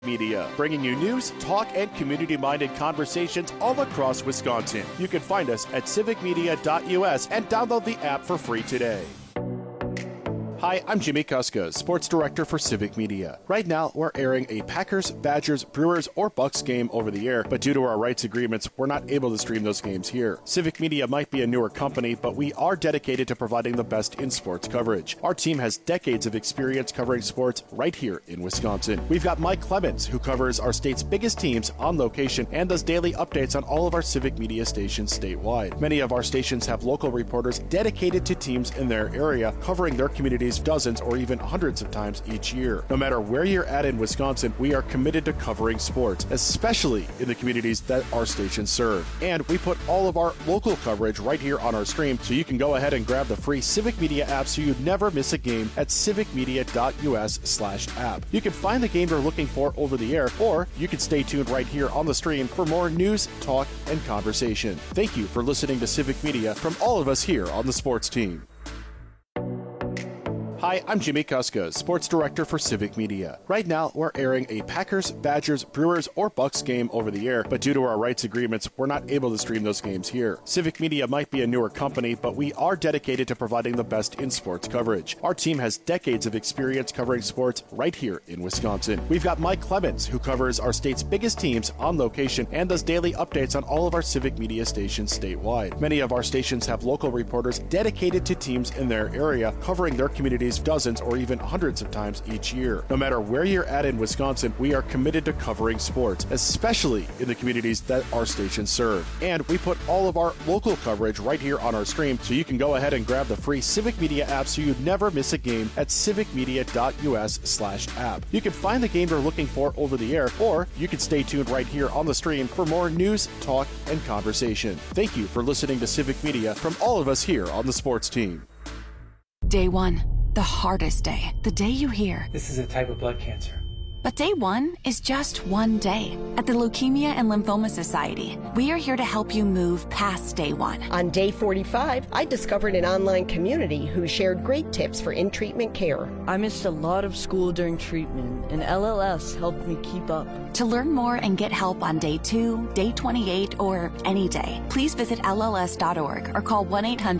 Media, bringing you news, talk, and community-minded conversations all across Wisconsin. You can find us at civicmedia.us and download the app for free today. Hi, I'm Jimmy Kuska, Sports Director for Civic Media. Right now, we're airing a Packers, Badgers, Brewers, or Bucks game over the air, but due to our rights agreements, we're not able to stream those games here. Civic Media might be a newer company, but we are dedicated to providing the best in sports coverage. Our team has decades of experience covering sports right here in Wisconsin. We've got Mike Clemens, who covers our state's biggest teams on location and does daily updates on all of our Civic Media stations statewide. Many of our stations have local reporters dedicated to teams in their area, covering their communities dozens or even hundreds of times each year. No matter where you're at in Wisconsin, we are committed to covering sports, especially in the communities that our stations serve. And we put all of our local coverage right here on our stream, so you can go ahead and grab the free Civic Media app so you never miss a game at civicmedia.us/app. You can find the game you're looking for over the air, or you can stay tuned right here on the stream for more news, talk, and conversation. Thank you for listening to Civic Media from all of us here on the sports team. Hi, I'm Jimmy Kuska, Sports Director for Civic Media. Right now, we're airing a Packers, Badgers, Brewers, or Bucks game over the air, but due to our rights agreements, we're not able to stream those games here. Civic Media might be a newer company, but we are dedicated to providing the best in sports coverage. Our team has decades of experience covering sports right here in Wisconsin. We've got Mike Clemens, who covers our state's biggest teams on location and does daily updates on all of our Civic Media stations statewide. Many of our stations have local reporters dedicated to teams in their area, covering their communities dozens or even hundreds of times each year. No matter where you're at in Wisconsin, we are committed to covering sports, especially in the communities that our stations serve. And we put all of our local coverage right here on our stream, so you can go ahead and grab the free Civic Media app so you never miss a game at civicmedia.us/app. You can find the game you're looking for over the air, or you can stay tuned right here on the stream for more news, talk, and conversation. Thank you for listening to Civic Media from all of us here on the sports team. Day one. The hardest day. The day you hear, "This is a type of blood cancer." But day one is just one day. At the Leukemia and Lymphoma Society, we are here to help you move past day one. On day 45, I discovered an online community who shared great tips for in-treatment care. I missed a lot of school during treatment, and LLS helped me keep up. To learn more and get help on day 2, day 28, or any day, please visit LLS.org or call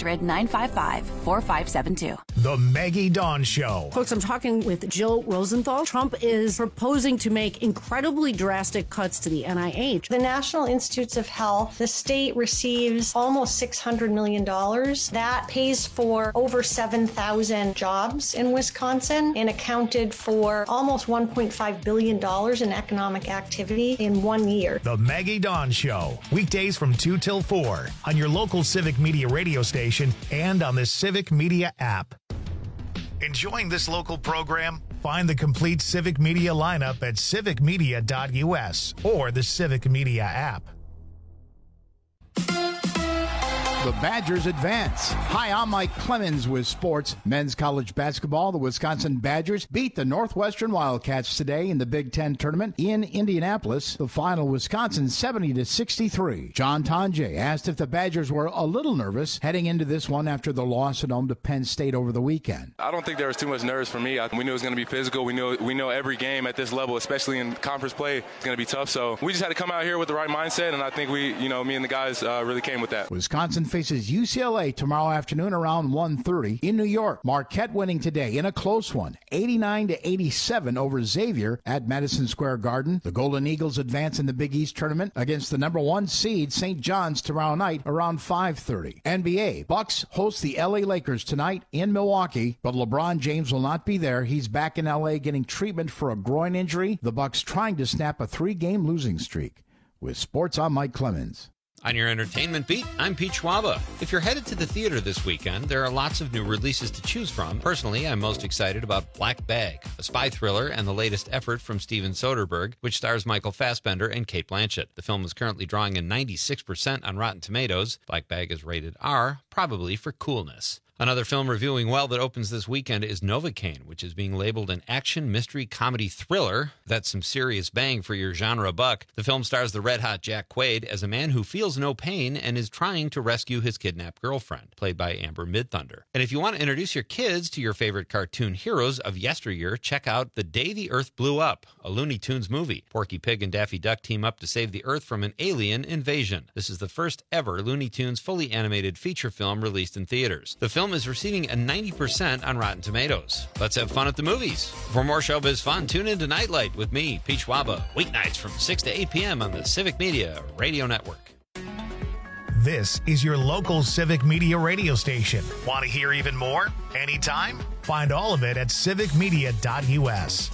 1-800-955-4572. The Maggie Dawn Show. Folks, I'm talking with Jill Rosenthal. Trump is proposing to make incredibly drastic cuts to the NIH. The National Institutes of Health, the state receives almost $600 million. That pays for over 7,000 jobs in Wisconsin and accounted for almost $1.5 billion in economic activity in 1 year. The Maggie Dawn Show. Weekdays from 2 till 4 on your local Civic Media radio station and on the Civic Media app. Enjoying this local program? Find the complete Civic Media lineup at civicmedia.us or the Civic Media app. The Badgers advance. Hi, I'm Mike Clemens with sports. Men's college basketball. The Wisconsin Badgers beat the Northwestern Wildcats today in the Big Ten tournament in Indianapolis. The final, Wisconsin 70-63. John Tonje asked if the Badgers were a little nervous heading into this one after the loss at home to Penn State over the weekend. I don't think there was too much nerves for me. We knew it was going to be physical. We know every game at this level, especially in conference play, is going to be tough. So we just had to come out here with the right mindset, and I think me and the guys really came with that. Wisconsin faces UCLA tomorrow afternoon around 1:30 in New York. Marquette winning today in a close one, 89-87 over Xavier at Madison Square Garden. The Golden Eagles advance in the Big East tournament against the number 1 seed St. John's tomorrow night around 5:30. NBA, Bucks host the LA Lakers tonight in Milwaukee, but LeBron James will not be there. He's back in LA getting treatment for a groin injury. The Bucks trying to snap a 3-game losing streak. With sports, I'm Mike Clemens. On your entertainment beat, I'm Pete Schwaba. If you're headed to the theater this weekend, there are lots of new releases to choose from. Personally, I'm most excited about Black Bag, a spy thriller and the latest effort from Steven Soderbergh, which stars Michael Fassbender and Cate Blanchett. The film is currently drawing a 96% on Rotten Tomatoes. Black Bag is rated R, probably for coolness. Another film reviewing well that opens this weekend is Novocaine, which is being labeled an action, mystery, comedy thriller. That's some serious bang for your genre buck. The film stars the red-hot Jack Quaid as a man who feels no pain and is trying to rescue his kidnapped girlfriend, played by Amber Midthunder. And if you want to introduce your kids to your favorite cartoon heroes of yesteryear, check out The Day the Earth Blew Up, a Looney Tunes movie. Porky Pig and Daffy Duck team up to save the Earth from an alien invasion. This is the first ever Looney Tunes fully animated feature film released in theaters. The film is receiving a 90% on Rotten Tomatoes. Let's have fun at the movies. For more showbiz fun, tune in to Nightlight with me, Pete Schwaba, weeknights from 6 to 8 p.m. on the Civic Media Radio Network. This is your local Civic Media radio station. Want to hear even more? Anytime? Find all of it at civicmedia.us.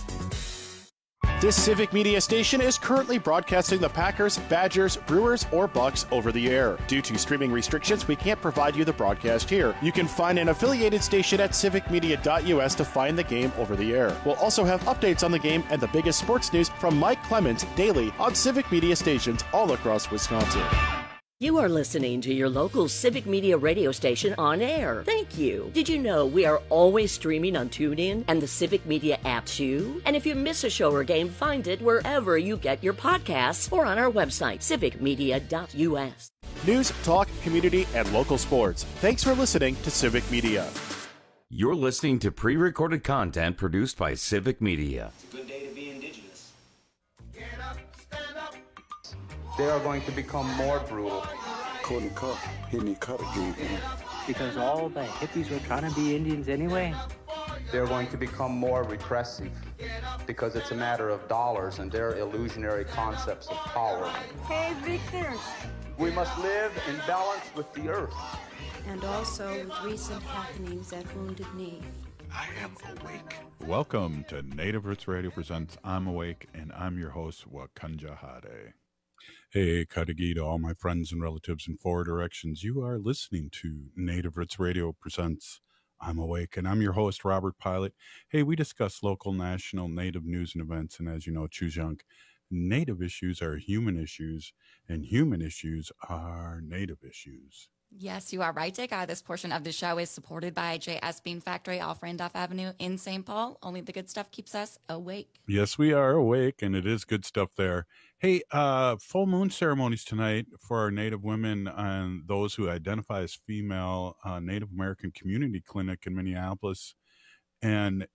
This Civic Media station is currently broadcasting the Packers, Badgers, Brewers, or Bucks over the air. Due to streaming restrictions, we can't provide you the broadcast here. You can find an affiliated station at civicmedia.us to find the game over the air. We'll also have updates on the game and the biggest sports news from Mike Clemens daily on Civic Media stations all across Wisconsin. You are listening to your local Civic Media radio station on air. Thank you. Did you know we are always streaming on TuneIn and the Civic Media app too? And if you miss a show or game, find it wherever you get your podcasts or on our website, civicmedia.us. News, talk, community, and local sports. Thanks for listening to Civic Media. You're listening to pre-recorded content produced by Civic Media. It's a good day to be indigenous. Get up, stand up. They are going to become more brutal. Couldn't cut, hitting cut again. Because all the hippies were trying to be Indians anyway. They're going to become more repressive because it's a matter of dollars and their illusionary concepts of power. Hey, Victor. We must live in balance with the earth. And also with recent happenings at Wounded Knee. I am awake. Welcome to Native Roots Radio presents I'm Awake, and I'm your host, Wakanja Hade. Hey, Kadagi to all my friends and relatives in four directions. You are listening to Native Roots Radio presents I'm Awake, and I'm your host, Robert Pilot. Hey, we discuss local, national, Native news and events, and as you know, Chujunk, Native issues are human issues, and human issues are Native issues. Yes, you are right, Dick. This portion of the show is supported by JS Bean Factory off Randolph Avenue in St. Paul. Only the good stuff keeps us awake. Yes, we are awake, and it is good stuff there. Hey, full moon ceremonies tonight for our Native women and those who identify as female. Native American Community Clinic in Minneapolis and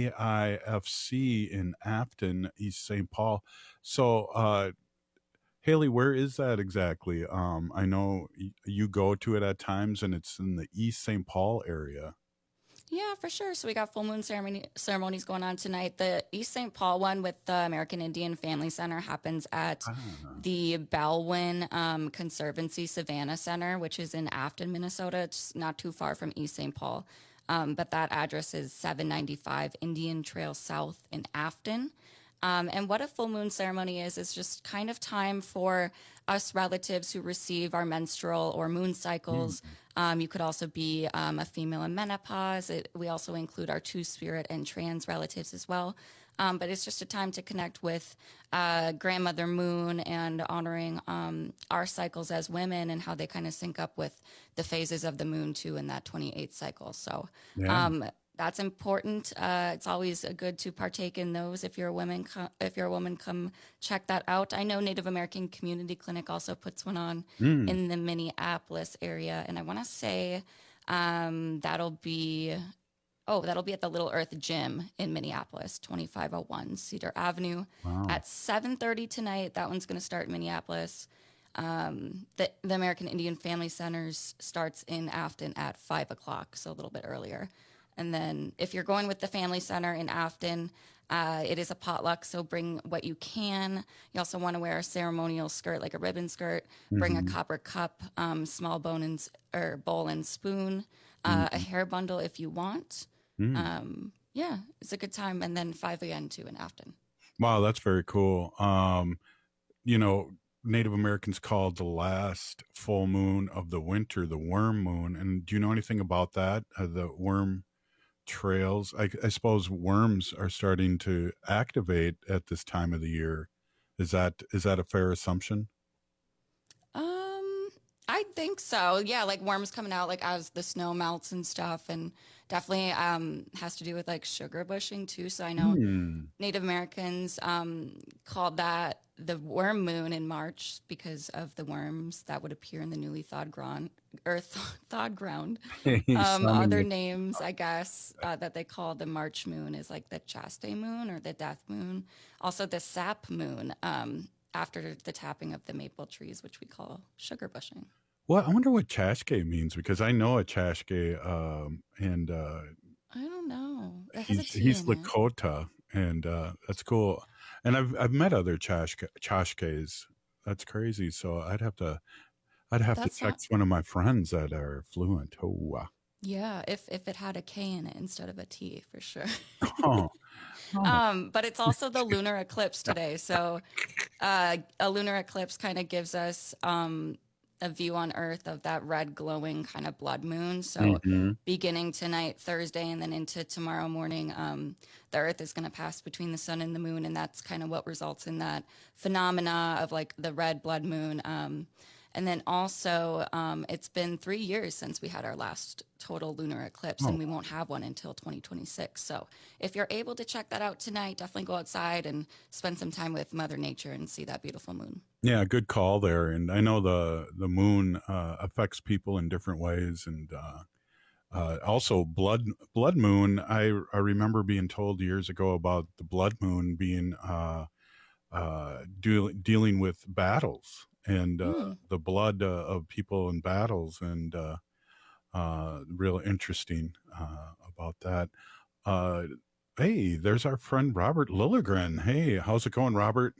AIFC in Afton, East St. Paul. So, Haley, where is that exactly? I know you go to it at times, and it's in the East St. Paul area. Yeah, for sure. So we got full moon ceremonies going on tonight. The East St. Paul one with the American Indian Family Center happens at the Baldwin Conservancy Savannah Center, which is in Afton, Minnesota. It's not too far from East St. Paul. But that address is 795 Indian Trail South in Afton. And what a full moon ceremony is just kind of time for us relatives who receive our menstrual or moon cycles. You could also be a female in menopause. We also include our two-spirit and trans relatives as well. But it's just a time to connect with Grandmother Moon and honoring our cycles as women and how they kind of sync up with the phases of the moon too in that 28th cycle. So that's important. It's always good to partake in those. If you're a woman, come check that out. I know Native American Community Clinic also puts one on in the Minneapolis area, and I want to say that'll be at the Little Earth Gym in Minneapolis, 2501 Cedar Avenue at 7:30 tonight. That one's going to start in Minneapolis. The American Indian Family Centers starts in Afton at 5 o'clock, so a little bit earlier. And then if you're going with the Family Center in Afton, it is a potluck, so bring what you can. You also want to wear a ceremonial skirt, like a ribbon skirt. Bring a copper cup, small bowl and spoon, a hair bundle if you want. Yeah, it's a good time. And then 5 again, too, in Afton. Wow, that's very cool. Native Americans called the last full moon of the winter the worm moon. And do you know anything about that, the worm trails? I suppose worms are starting to activate at this time of the year. Is that a fair assumption? think so. Yeah, like worms coming out like as the snow melts and stuff, and definitely has to do with like sugar bushing too. So I know Native Americans called that the worm moon in March because of the worms that would appear in the newly thawed ground. Other names, I guess, that they call the March moon is like the chaste moon or the death moon. Also the sap moon. After the tapping of the maple trees, which we call sugar bushing. Well, I wonder what Chashke means, because I know a Chashke, and I don't know. It has he's Lakota, and that's cool. And I've met other Chashkes. That's crazy. So I'd have to text one of my friends that are fluent. Oh, yeah, if it had a K in it instead of a T, for sure. Oh. But it's also the lunar eclipse today. So a lunar eclipse kind of gives us a view on Earth of that red glowing kind of blood moon. So beginning tonight, Thursday, and then into tomorrow morning, the Earth is going to pass between the sun and the moon. And that's kind of what results in that phenomena of like the red blood moon. And then also, it's been 3 years since we had our last total lunar eclipse, and we won't have one until 2026. So if you're able to check that out tonight, definitely go outside and spend some time with Mother Nature and see that beautiful moon. Yeah, good call there. And I know the moon affects people in different ways, and also blood moon. I remember being told years ago about the blood moon being dealing with battles. And the blood of people in battles, and real interesting about that. Hey, there's our friend Robert Lilligren. Hey, how's it going, Robert?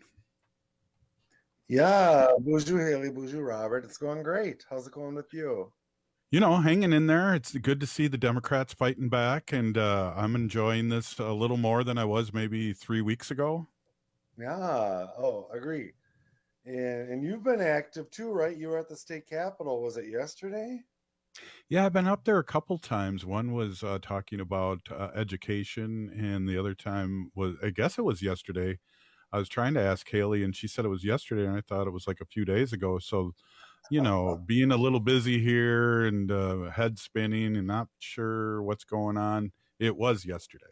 Yeah, bonjour, Haley, bonjour, Robert. It's going great. How's it going with you? You know, hanging in there. It's good to see the Democrats fighting back, and I'm enjoying this a little more than I was maybe 3 weeks ago. Yeah, agree. And you've been active too, right? You were at the state capitol. Was it yesterday? Yeah, I've been up there a couple times. One was talking about education, and the other time was, I guess it was yesterday. I was trying to ask Haley, and she said it was yesterday, and I thought it was like a few days ago. So, you know, being a little busy here and head spinning and not sure what's going on, it was yesterday.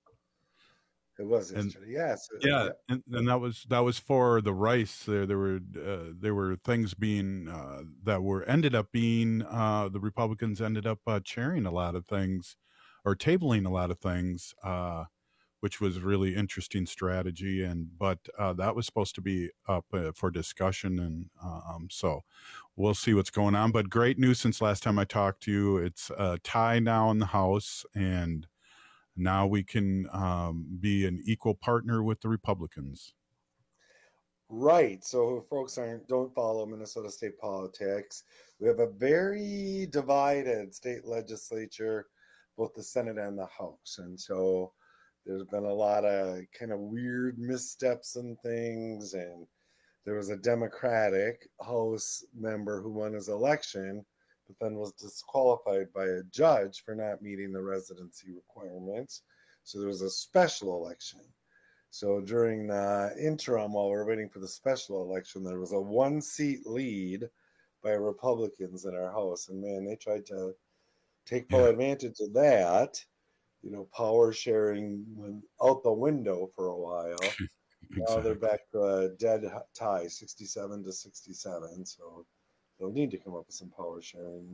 It was yesterday, yes. Yeah, and that was for the rice. There were things being ended up being the Republicans ended up chairing a lot of things, or tabling a lot of things, which was really interesting strategy. But that was supposed to be up for discussion, and so we'll see what's going on. But great news since last time I talked to you. It's a tie now in the House, and now we can be an equal partner with the Republicans. Right. So if folks don't follow Minnesota state politics, we have a very divided state legislature, both the Senate and the House. And so there's been a lot of kind of weird missteps and things. And there was a Democratic House member who won his election, but then was disqualified by a judge for not meeting the residency requirements. So there was a special election. So during the interim, while we were waiting for the special election, there was a 1-seat lead by Republicans in our House. And man, they tried to take full advantage of that. You know, power sharing went out the window for a while. Exactly. Now they're back to a dead tie, 67-67. So they'll need to come up with some power sharing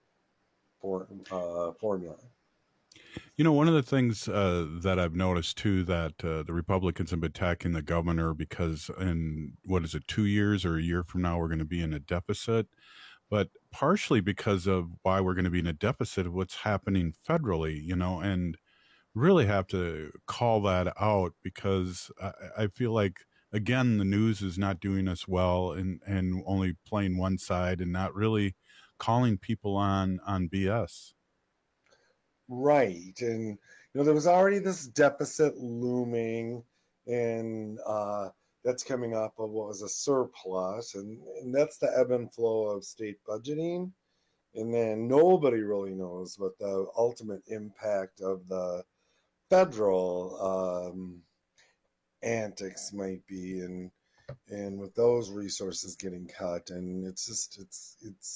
formula. You know, one of the things that I've noticed too, that the Republicans have been attacking the governor because in 2 years or a year from now, we're going to be in a deficit, but partially because of why we're going to be in a deficit of what's happening federally, you know, and really have to call that out, because I feel like, again, the news is not doing us well, and only playing one side and not really calling people on BS. Right. And, you know, there was already this deficit looming, and that's coming off of what was a surplus. And that's the ebb and flow of state budgeting. And then nobody really knows what the ultimate impact of the federal antics might be, and with those resources getting cut. And it's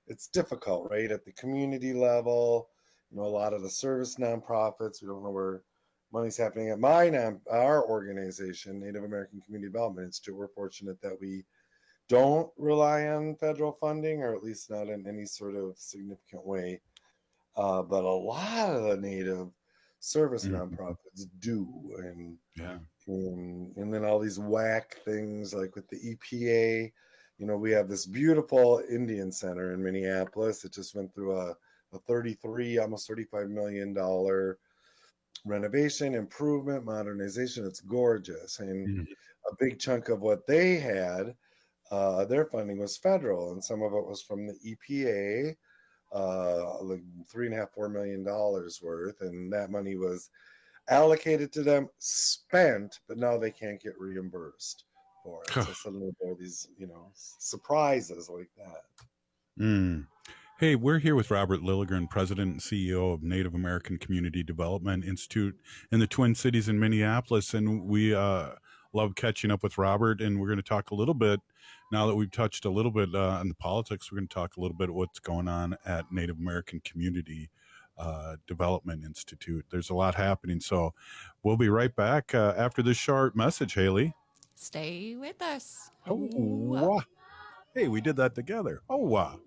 it's difficult, right? At the community level, a lot of the service nonprofits, we don't know where money's happening at our organization, Native American Community Development Institute. We're fortunate that we don't rely on federal funding, or at least not in any sort of significant way. But a lot of the Native service nonprofits do, and then all these whack things like with the EPA. We have this beautiful Indian Center in Minneapolis. It just went through a almost $35 million renovation, improvement, modernization. It's gorgeous, and a big chunk of what they had, their funding was federal, and some of it was from the EPA. Like $3.5–4 million worth, and that money was allocated to them, spent, but now they can't get reimbursed for it. So suddenly there are these, surprises like that. Hey, we're here with Robert Lilligren, President and CEO of Native American Community Development Institute in the Twin Cities in Minneapolis, and we love catching up with Robert, and we're going to talk a little bit, now that we've touched a little bit on the politics, we're going to talk a little bit what's going on at Native American Community Development Institute. There's a lot happening, so we'll be right back after this short message, Haley. Stay with us. Oh, hey, we did that together. Oh, wow.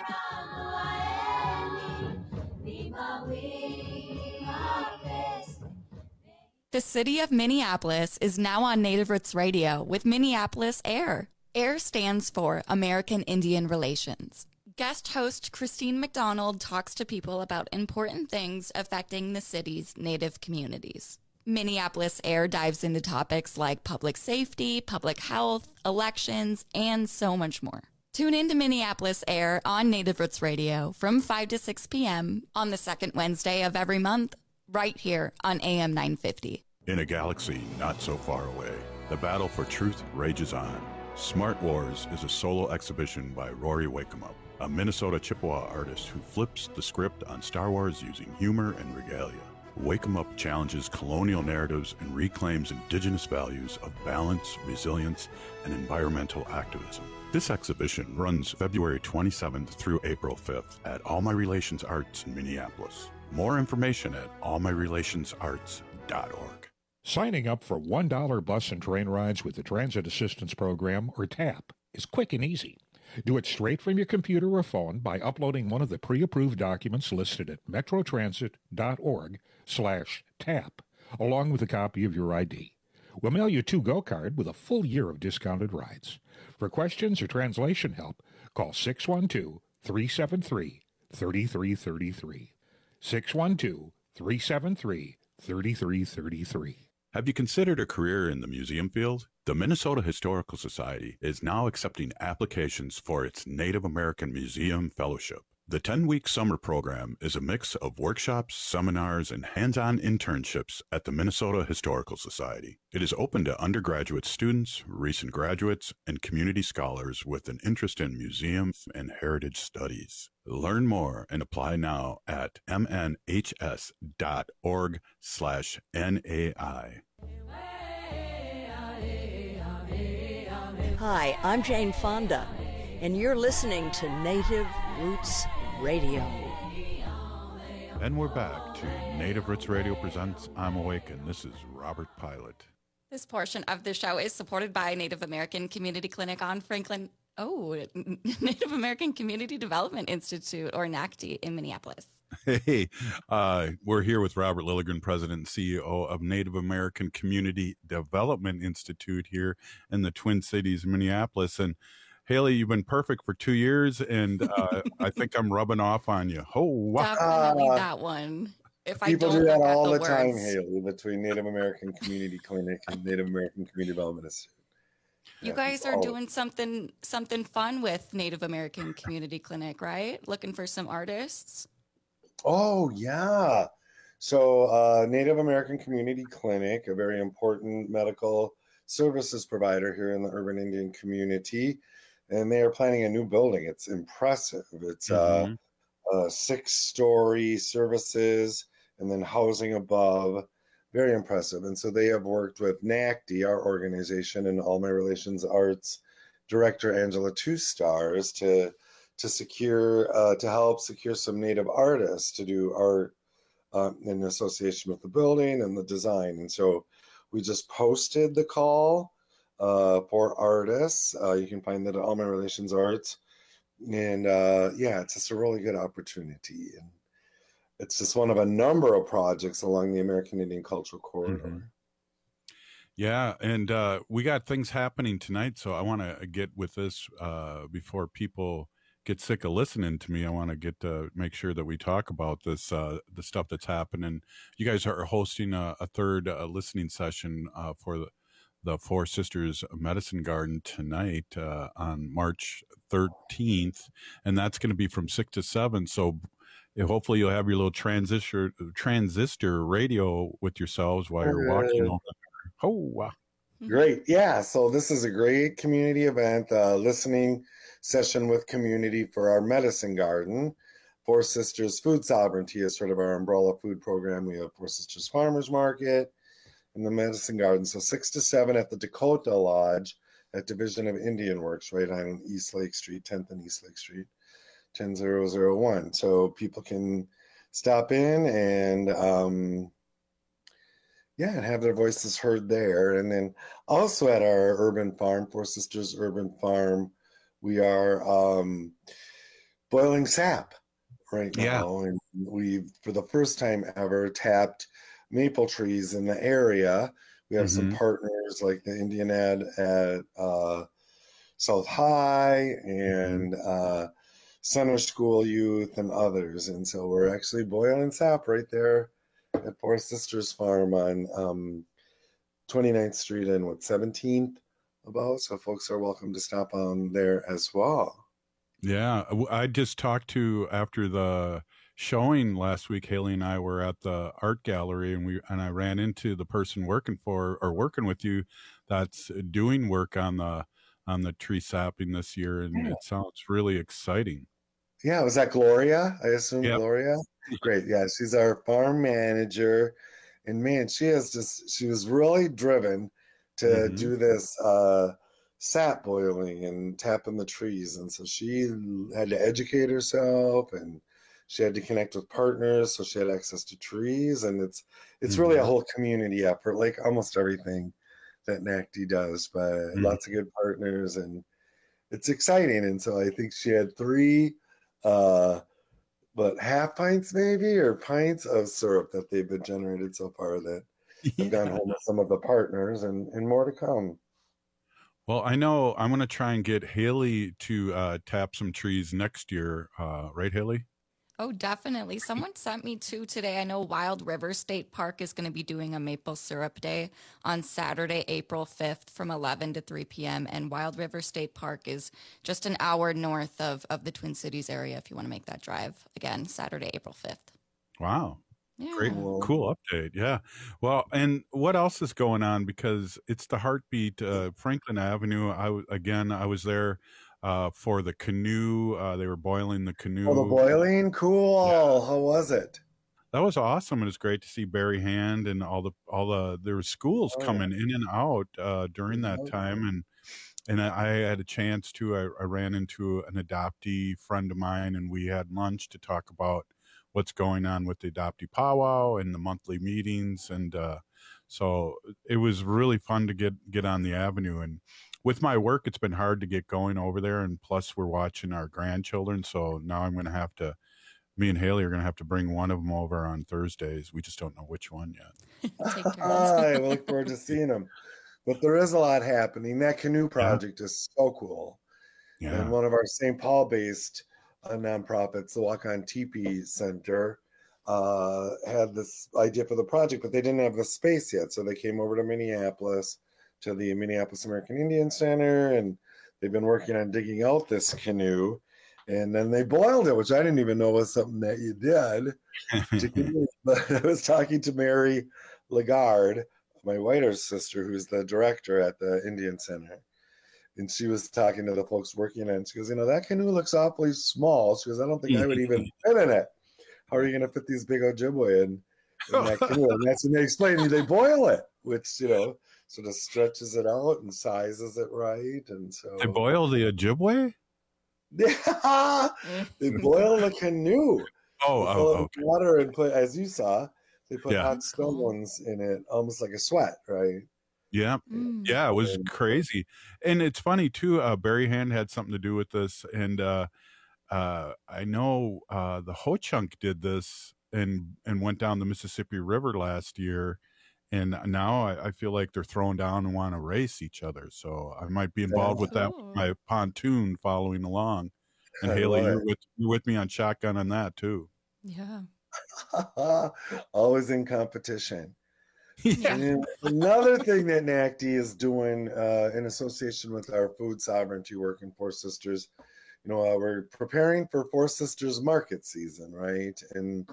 The city of Minneapolis is now on Native Roots Radio with Minneapolis AIR. AIR stands for American Indian Relations. Guest host Christine McDonald talks to people about important things affecting the city's Native communities. Minneapolis AIR dives into topics like public safety, public health, elections, and so much more. Tune in to Minneapolis AIR on Native Roots Radio from 5 to 6 p.m. on the second Wednesday of every month, right here on AM 950. In a galaxy not so far away, the battle for truth rages on. Smart Wars is a solo exhibition by Rory Wakemup, a Minnesota Chippewa artist who flips the script on Star Wars using humor and regalia. Wakemup challenges colonial narratives and reclaims indigenous values of balance, resilience, and environmental activism. This exhibition runs February 27th through April 5th at All My Relations Arts in Minneapolis. More information at allmyrelationsarts.org. Signing up for $1 bus and train rides with the Transit Assistance Program, or TAP, is quick and easy. Do it straight from your computer or phone by uploading one of the pre-approved documents listed at metrotransit.org/TAP, along with a copy of your ID. We'll mail you a to-go card with a full year of discounted rides. For questions or translation help, call 612-373-3333. 612-373-3333. Have you considered a career in the museum field? The Minnesota Historical Society is now accepting applications for its Native American Museum Fellowship. The 10-week summer program is a mix of workshops, seminars, and hands-on internships at the Minnesota Historical Society. It is open to undergraduate students, recent graduates, and community scholars with an interest in museums and heritage studies. Learn more and apply now at mnhs.org/NAI. Hi, I'm Jane Fonda, and you're listening to Native Roots Radio. And we're back to Native Roots Radio presents I'm Awake, and this is Robert Pilot. This portion of the show is supported by Native American Community Clinic on Franklin, Native American Community Development Institute, or NACD, in Minneapolis. Hey, we're here with Robert Lilligren, President and CEO of Native American Community Development Institute here in the Twin Cities, Minneapolis. And Haley, you've been perfect for 2 years, and I think I'm rubbing off on you. Oh, wow. Definitely that one. If People do that all the time, Haley, between Native American Community Clinic and Native American Community Development Institute. You guys are doing something fun with Native American Community Clinic, right? Looking for some artists? Oh, yeah. So Native American Community Clinic, a very important medical services provider here in the urban Indian community, and they are planning a new building. It's impressive. It's 6-story services and then housing above. Very impressive. And so they have worked with NACD, our organization, and All My Relations Arts director Angela Two Stars to to help secure some Native artists to do art in association with the building and the design. And so we just posted the call for artists. You can find that at Alman Relations Arts. And it's just a really good opportunity. And it's just one of a number of projects along the American Indian Cultural Corridor. Mm-hmm. Yeah, and we got things happening tonight, so I want to get with this before people get sick of listening to me. I want to get to make sure that we talk about this, the stuff that's happening. You guys are hosting a third listening session for the Four Sisters Medicine Garden tonight on March 13th, and that's going to be from 6 to 7. So hopefully you'll have your little transistor radio with yourselves while you're walking over there. Oh, wow. Great. Yeah. So this is a great community event, listening session with community for our medicine garden. Four Sisters Food Sovereignty is sort of our umbrella food program. We have Four Sisters Farmers Market and the medicine garden. So 6 to 7 at the Dakota Lodge at Division of Indian Works, right on East Lake Street, 10th and East Lake Street, 10001. So people can stop in and and have their voices heard there. And then also at our urban farm, Four Sisters Urban Farm, we are boiling sap right now. And we've, for the first time ever, tapped maple trees in the area. We have some partners like the Indian Ed at South High and Center School Youth and others. And so we're actually boiling sap right there at Four Sisters Farm on 29th Street and 17th about. So folks are welcome to stop on there as well. Yeah, I just talked to, after the showing last week, Haley and I were at the art gallery, and I ran into the person working with you that's doing work on the tree sapping this year, and it sounds really exciting. Yeah, was that Gloria? I assume Gloria? Great. Yeah, she's our farm manager. And man, she was really driven to do this sap boiling and tapping the trees. And so she had to educate herself, and she had to connect with partners so she had access to trees. And it's really a whole community effort, like almost everything that NACD does, but lots of good partners, and it's exciting. And so I think she had 3 half pints maybe, or pints of syrup that they've been generated so far that have gone home with some of the partners, and more to come. Well, I know I'm going to try and get Haley to tap some trees next year. Right, Haley? Oh, definitely. Someone sent me 2 today. I know Wild River State Park is going to be doing a maple syrup day on Saturday, April 5th from 11 to 3 p.m. And Wild River State Park is just an hour north of the Twin Cities area if you want to make that drive. Again, Saturday, April 5th. Wow. Yeah. Great. Cool update. Yeah. Well, and what else is going on? Because it's the heartbeat, Franklin Avenue. I was there for the canoe. They were boiling the canoe. Oh, the boiling? Cool. Yeah. How was it? That was awesome. It was great to see Barry Hand and all the there were schools coming in and out during that time. And I had a chance to, I ran into an adoptee friend of mine, and we had lunch to talk about what's going on with the adoptee powwow and the monthly meetings. And so it was really fun to get on the avenue. And with my work, it's been hard to get going over there. And plus we're watching our grandchildren. So now I'm going to have to, me and Haley are going to have to bring one of them over on Thursdays. We just don't know which one yet. I look forward to seeing them. But there is a lot happening. That canoe project is so cool. Yeah. And one of our St. Paul-based nonprofits, the Walk On Teepee Center, had this idea for the project, but they didn't have the space yet. So they came over to Minneapolis, to the Minneapolis American Indian Center, and they've been working on digging out this canoe. And then they boiled it, which I didn't even know was something that you did. But I was talking to Mary Lagarde, my whiter sister, who's the director at the Indian Center. And she was talking to the folks working on it. She goes, that canoe looks awfully small. She goes, I don't think I would even fit in it. How are you going to fit these big Ojibwe in that canoe? And that's when they explained they boil it, which, sort of stretches it out and sizes it right. And so they boil the Ojibwe? Yeah, they boil the canoe. Okay. Water and put, as you saw, they put hot stones in it, almost like a sweat, right? Yeah. Yeah, it was crazy. And it's funny too, Barry Hand had something to do with this. And I know the Ho-Chunk did this and went down the Mississippi River last year. And now I feel like they're throwing down and want to race each other. So I might be involved with that with my pontoon following along. And Haley, you're with me on shotgun on that too. Yeah. Always in competition. Yeah. And another thing that NACD is doing in association with our food sovereignty work in Four Sisters, we're preparing for Four Sisters market season, right? And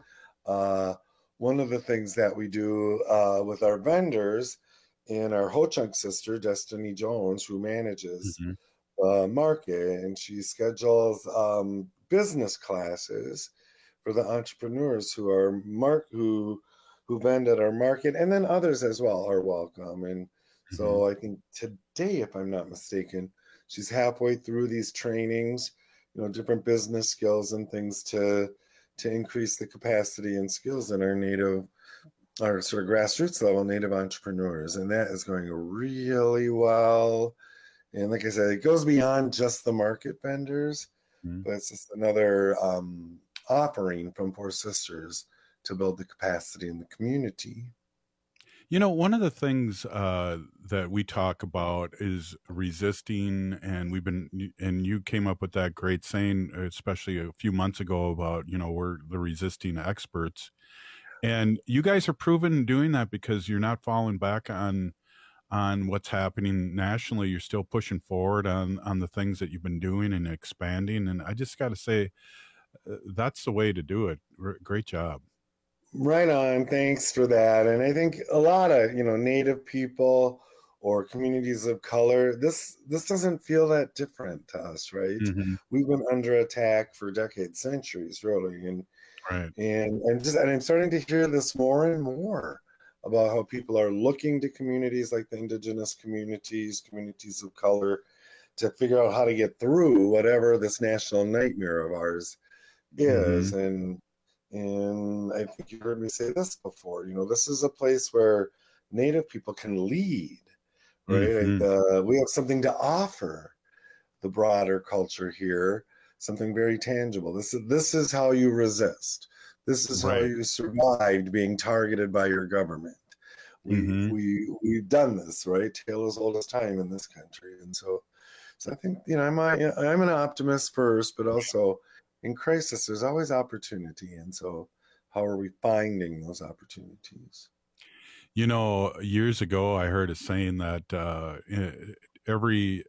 one of the things that we do with our vendors and our Ho-Chunk sister, Destiny Jones, who manages the market, and she schedules business classes for the entrepreneurs who are who vend at our market, and then others as well are welcome. And so I think today, if I'm not mistaken, she's halfway through these trainings, different business skills and things to increase the capacity and skills in our sort of grassroots level Native entrepreneurs. And that is going really well. And like I said, it goes beyond just the market vendors, but it's just another offering from Four Sisters to build the capacity in the community. One of the things that we talk about is resisting, and you came up with that great saying, especially a few months ago about, we're the resisting experts. And you guys are proven doing that because you're not falling back on what's happening nationally. You're still pushing forward on the things that you've been doing and expanding. And I just got to say, that's the way to do it. Great job. Right on. Thanks for that. And I think a lot of, Native people or communities of color, this doesn't feel that different to us, right? We've been under attack for decades, centuries, really. And I'm starting to hear this more and more about how people are looking to communities like the indigenous communities of color, to figure out how to get through whatever this national nightmare of ours is. And I think you heard me say this before, this is a place where Native people can lead, right? We have something to offer the broader culture here, something very tangible. This is how you resist. This is how you survived being targeted by your government. We've done this, right? Tale as old as time in this country. And so I think, I'm an optimist first, but also in crisis, there's always opportunity. And so how are we finding those opportunities? Years ago, I heard a saying that every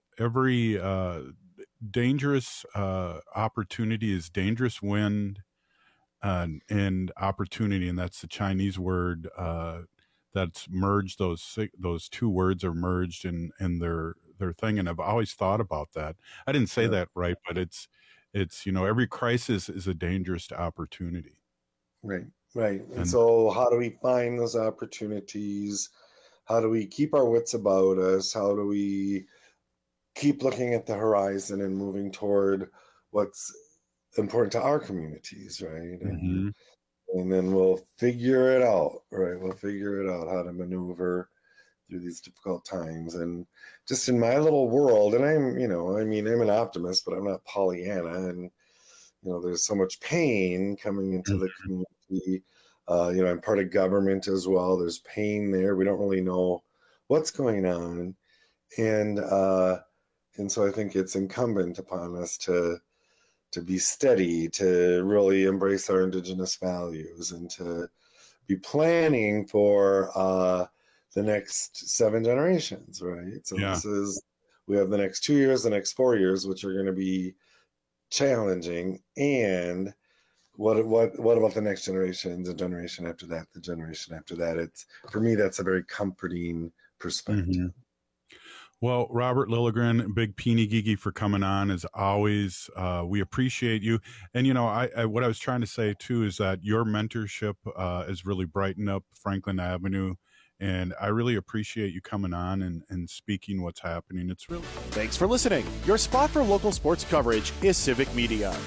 dangerous opportunity is dangerous wind and opportunity. And that's the Chinese word that's merged. Those two words are merged in their thing. And I've always thought about that. I didn't say that right, but it's every crisis is a dangerous opportunity. Right. And so how do we find those opportunities? How do we keep our wits about us? How do we keep looking at the horizon and moving toward what's important to our communities, right? And then we'll figure it out, right? We'll figure it out how to maneuver through these difficult times. And just in my little world, and I'm an optimist, but I'm not Pollyanna. And, there's so much pain coming into the community. I'm part of government as well. There's pain there. We don't really know what's going on. And so I think it's incumbent upon us to be steady, to really embrace our Indigenous values, and to be planning for the next 7 generations, right? So we have the next 2 years, the next 4 years, which are going to be challenging. And what about the next generation, the generation after that, the generation after that? For me, that's a very comforting perspective. Well, Robert Lilligren, big Peony Gigi for coming on as always. We appreciate you. And, what I was trying to say too is that your mentorship has really brightened up Franklin Avenue And I really appreciate you coming on and speaking what's happening. It's really... Thanks for listening. Your spot for local sports coverage is Civic Media.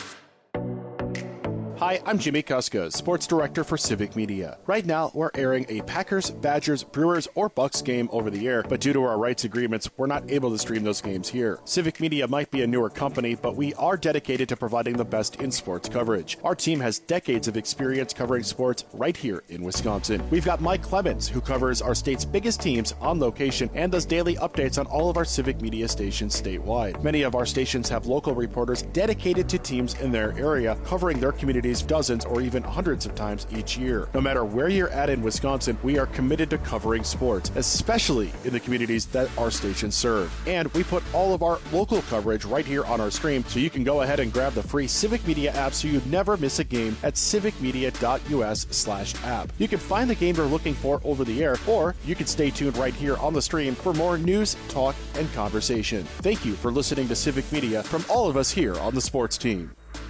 Hi, I'm Jimmy Kuska, Sports Director for Civic Media. Right now, we're airing a Packers, Badgers, Brewers, or Bucks game over the air, but due to our rights agreements, we're not able to stream those games here. Civic Media might be a newer company, but we are dedicated to providing the best in sports coverage. Our team has decades of experience covering sports right here in Wisconsin. We've got Mike Clemens, who covers our state's biggest teams on location and does daily updates on all of our Civic Media stations statewide. Many of our stations have local reporters dedicated to teams in their area, covering their communities dozens or even hundreds of times each year. No matter where you're at in Wisconsin, we are committed to covering sports, especially in the communities that our stations serve. And we put all of our local coverage right here on our stream, so you can go ahead and grab the free Civic Media app so you never miss a game at civicmedia.us/app. You can find the game you're looking for over the air, or you can stay tuned right here on the stream for more news, talk, and conversation. Thank you for listening to Civic Media from all of us here on the sports team.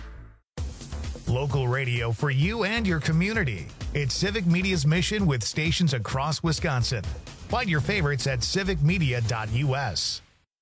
Local radio for you and your community. It's Civic Media's mission with stations across Wisconsin. Find your favorites at civicmedia.us.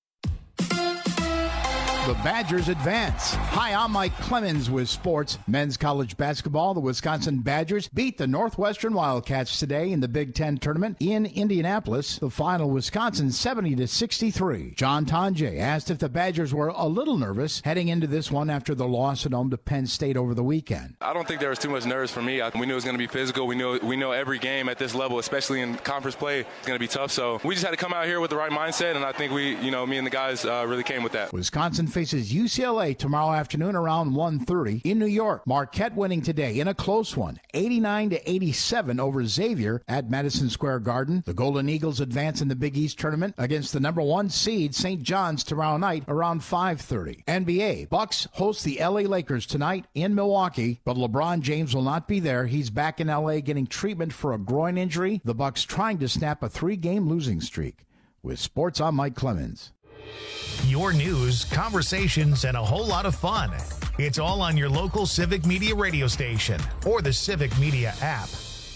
The Badgers advance. Hi, I'm Mike Clemens with sports. Men's college basketball, the Wisconsin Badgers beat the Northwestern Wildcats today in the Big Ten tournament in Indianapolis. The final, Wisconsin 70-63. John Tonje asked if the Badgers were a little nervous heading into this one after the loss at home to Penn State over the weekend. I don't think there was too much nerves for me. We knew it was going to be physical. We know every game at this level, especially in conference play, is going to be tough. So we just had to come out here with the right mindset, and I think me and the guys really came with that. Wisconsin faces UCLA tomorrow afternoon around 1:30 in New York. Marquette winning today in a close one, 89-87 over Xavier at Madison Square Garden. The Golden Eagles advance in the Big East tournament against the number 1 seed St. John's tomorrow night around 5:30. NBA, Bucks host the LA Lakers tonight in Milwaukee, but LeBron James will not be there. He's back in LA getting treatment for a groin injury. The Bucks trying to snap a 3-game losing streak. With sports, I'm Mike Clemens. Your news, conversations, and a whole lot of fun. It's all on your local Civic Media radio station or the Civic Media app.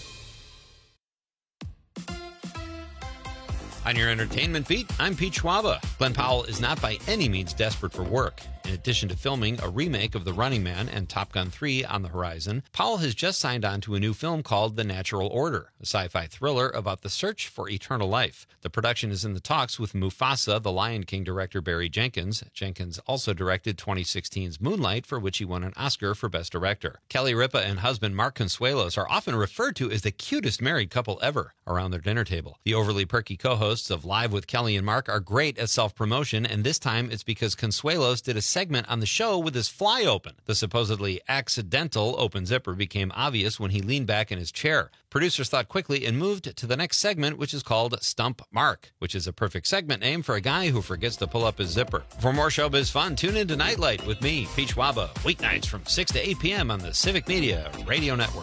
On your entertainment beat, I'm Pete Schwaba. Glenn Powell is not by any means desperate for work. In addition to filming a remake of The Running Man and Top Gun 3 on the horizon, Powell has just signed on to a new film called The Natural Order, a sci-fi thriller about the search for eternal life. The production is in the talks with Mufasa, the Lion King director Barry Jenkins. Jenkins also directed 2016's Moonlight, for which he won an Oscar for Best Director. Kelly Ripa and husband Mark Consuelos are often referred to as the cutest married couple ever around their dinner table. The overly perky co-hosts of Live with Kelly and Mark are great at self-promotion, and this time it's because Consuelos did a segment on the show with his fly open. The supposedly accidental open zipper became obvious when he leaned back in his chair. Producers thought quickly and moved to the next segment, which is called Stump Mark, which is a perfect segment name for a guy who forgets to pull up his zipper. For more showbiz fun, tune in to Nightlight with me, Pete Schwaba, weeknights from 6 to 8 p.m. on the Civic Media Radio Network.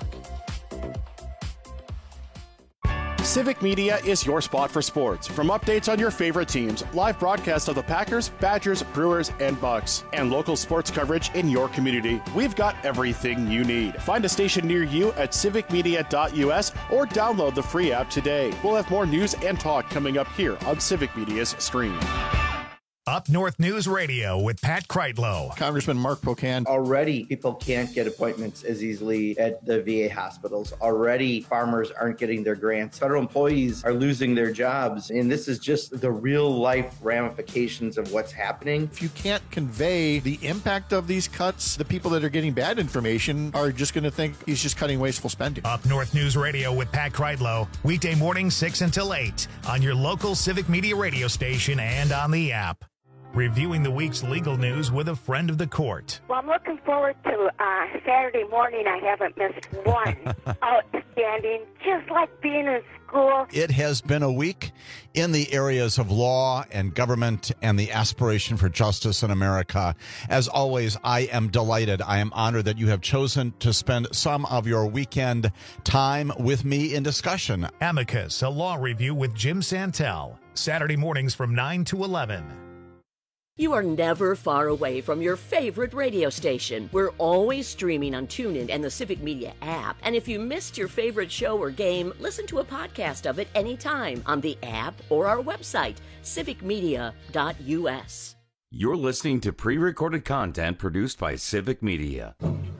Civic Media is your spot for sports. From updates on your favorite teams, live broadcasts of the Packers, Badgers, Brewers, and Bucks, and local sports coverage in your community, we've got everything you need. Find a station near you at civicmedia.us or download the free app today. We'll have more news and talk coming up here on Civic Media's stream. Up North News Radio with Pat Kreitlow. Congressman Mark Pocan. Already, people can't get appointments as easily at the VA hospitals. Already, farmers aren't getting their grants. Federal employees are losing their jobs. And this is just the real-life ramifications of what's happening. If you can't convey the impact of these cuts, the people that are getting bad information are just going to think he's just cutting wasteful spending. Up North News Radio with Pat Kreitlow. Weekday mornings 6 until 8 on your local Civic Media radio station and on the app. Reviewing the week's legal news with a friend of the court. Well, I'm looking forward to Saturday morning. I haven't missed one. Outstanding, just like being in school. It has been a week in the areas of law and government and the aspiration for justice in America. As always, I am delighted. I am honored that you have chosen to spend some of your weekend time with me in discussion. Amicus, a law review with Jim Santel. Saturday mornings from 9 to 11. You are never far away from your favorite radio station. We're always streaming on TuneIn and the Civic Media app. And if you missed your favorite show or game, listen to a podcast of it anytime on the app or our website, civicmedia.us. You're listening to pre-recorded content produced by Civic Media.